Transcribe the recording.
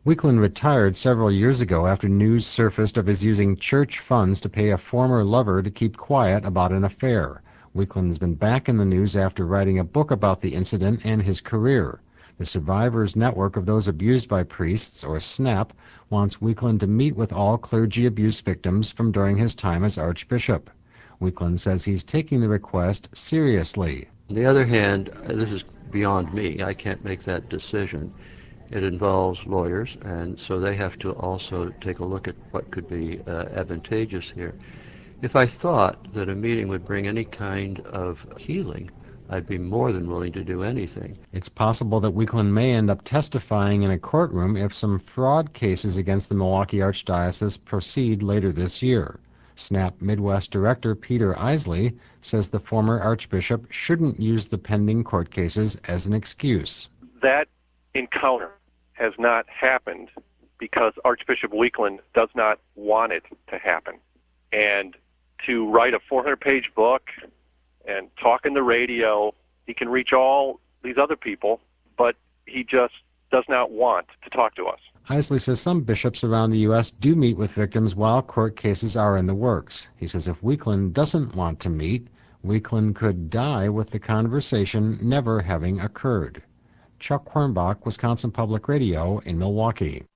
Weakland retired several years ago after news surfaced of his using church funds to pay a former lover to keep quiet about an affair. Weakland has been back in the news after writing a book about the incident and his career. The Survivors Network of Those Abused by Priests, or SNAP, wants Weakland to meet with all clergy abuse victims from during his time as Archbishop. Weakland says he's taking the request seriously. On the other hand, this is beyond me. I can't make that decision. It involves lawyers, and so they have to also take a look at what could be advantageous here. If I thought that a meeting would bring any kind of healing, I'd be more than willing to do anything. It's possible that Weakland may end up testifying in a courtroom if some fraud cases against the Milwaukee Archdiocese proceed later this year. SNAP Midwest Director Peter Isley says the former Archbishop shouldn't use the pending court cases as an excuse. That encounter has not happened because Archbishop Weakland does not want it to happen. And to write a 400-page book and talk in the radio, he can reach all these other people, but he just does not want to talk to us. Isley says some bishops around the U.S. do meet with victims while court cases are in the works. He says if Weakland doesn't want to meet, Weakland could die with the conversation never having occurred. Chuck Hornbach, Wisconsin Public Radio in Milwaukee.